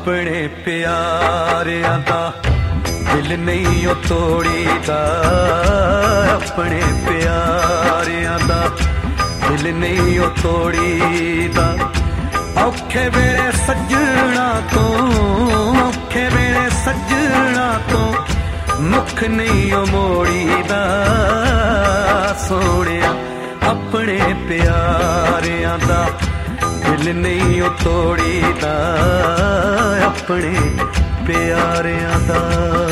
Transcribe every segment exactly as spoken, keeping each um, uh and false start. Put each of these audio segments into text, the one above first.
अपने प्यारियां दा दिल नहीं ओ तोड़ीदा, अपने प्यारियां दा दिल नहीं ओ तोड़ीदा। औखे वेले सजना तो, औखे वेले सजना तो मुख नहीं ओ मोड़ीदा। सोहणिया अपने प्यारियां दा दिल नहीं ओ तोड़ीदा, अपने प्यारियां दा।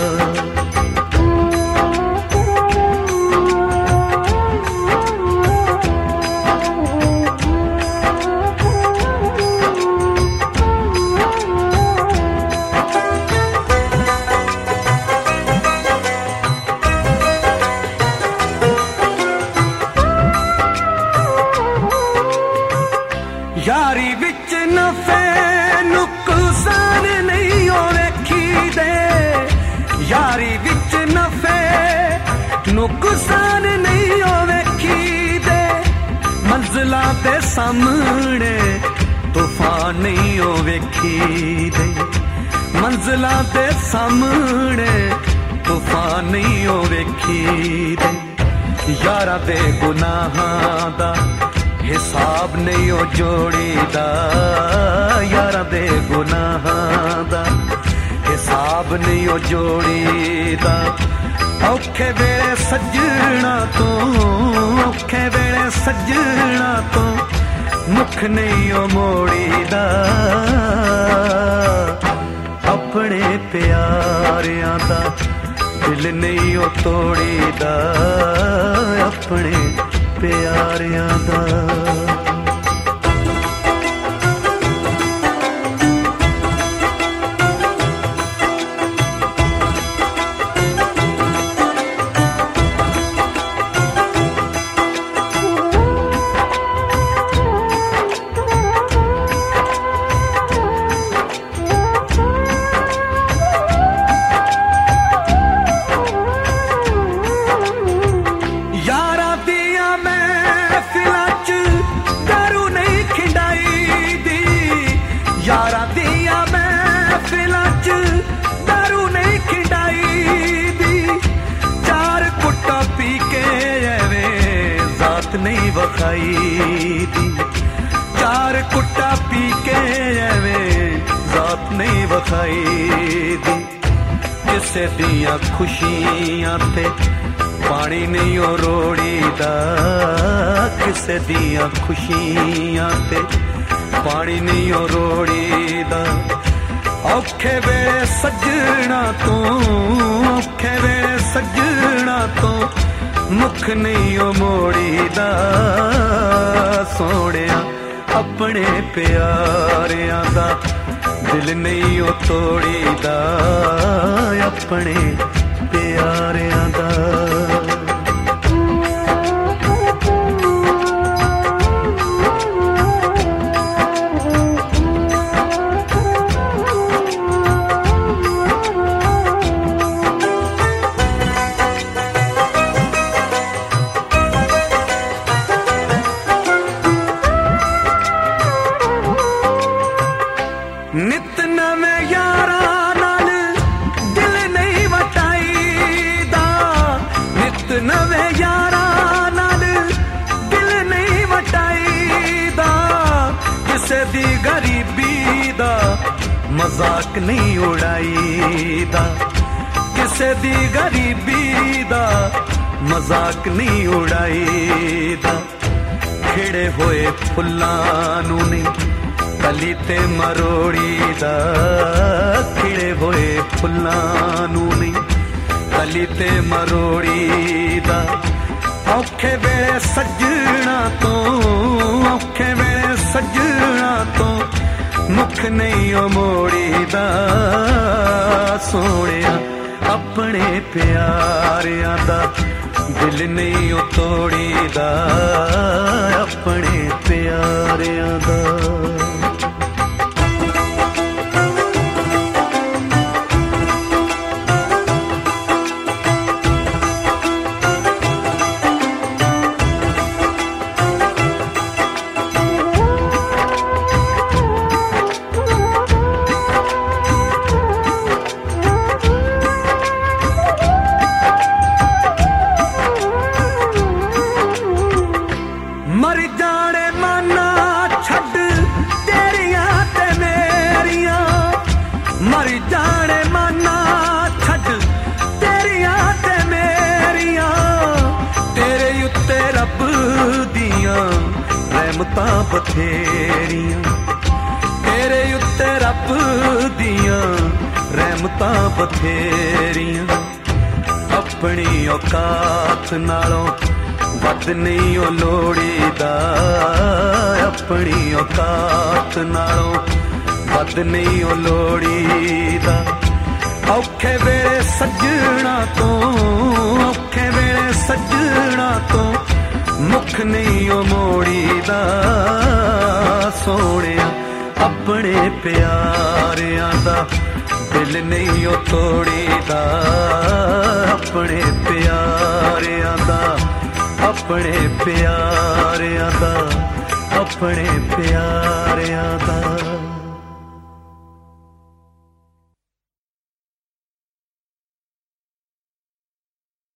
यारी विच नफे नुकसान नहीं ओ वेखी दे, यारी विच नफे नुकसान नहीं ओ वेखी दे। मंजिला दे सामने तूफान नहीं ओ वेखी दे, मंजिला दे सामने तूफान नहीं ओ वेखी दे। यारा दे गुनाहां दा हिसाब नहीं ओ जोड़ीदा, यारा दे गुनाहां दा हिसाब नहीं ओ जोड़ीदा। औखे वेले सजना तो, औखे वेले सजना तो मुख नहीं ओ मोड़ीदा। अपने प्यारियां दा दिल नहीं ओ तोड़ीदा, अपने प्यारियां दा। यारा दिया महफिलां च दारू नहीं खिंडाई दी, चार कुट्टा पी के एवें जात नहीं वखाई दी। चार कुट्टा पी के एवें जात नहीं वखाई दी। किसे दियां खुशियां ते पानी नहीं ओ रोड़ीदा, किसे दियां खुशियां ते पानी नहीं ओ रोड़ीदा। औखे वेले सजना तो, औखे वेले सजना तो मुख नहीं ओ मोड़ीदा। सोहणिया अपने प्यारियां दा दिल नहीं ओ तोड़ीदा, अपने प्यारियां दा। नित नवें यारा नाल दिल नहीं वटाईदा, नित नवें यारा नाल दिल नहीं वटाईदा। किसे दी गरीबी दा मजाक नहीं उड़ाईदा, किसे दी गरीबी दा मजाक नहीं उड़ाईदा। खिड़े होए फुल्लां नूं नहीं कली ते मरोड़ीदा, खिड़े होए फुल्लां नूं नहीं कली ते मरोड़ीदा। औखे वेले सजना तो, औखे वेले सजना तो मुख नहीं ओ मोड़ीदा। सोहणिया अपने प्यारियां दा दिल नहीं ओ तोड़ीदा, अपने प्यारियां दा। नेमतां बथेरियां तेरे उत्ते रब दियां रहमतां बथेरियां अपनी औकात नालों वध नहीं ओ लोड़ीदा अपनी औकात नालों वध नहीं ओ लोड़ीदा औखे वेले सज्जणा तो औखे वेले सज्जणा तो मुख नहीं ओ मोड़ीदा सोहणिया अपने प्यारियां दा दिल नहीं ओ तोड़ीदा अपने प्यारियां दा अपने प्यारियां दा अपने प्यारियां दा।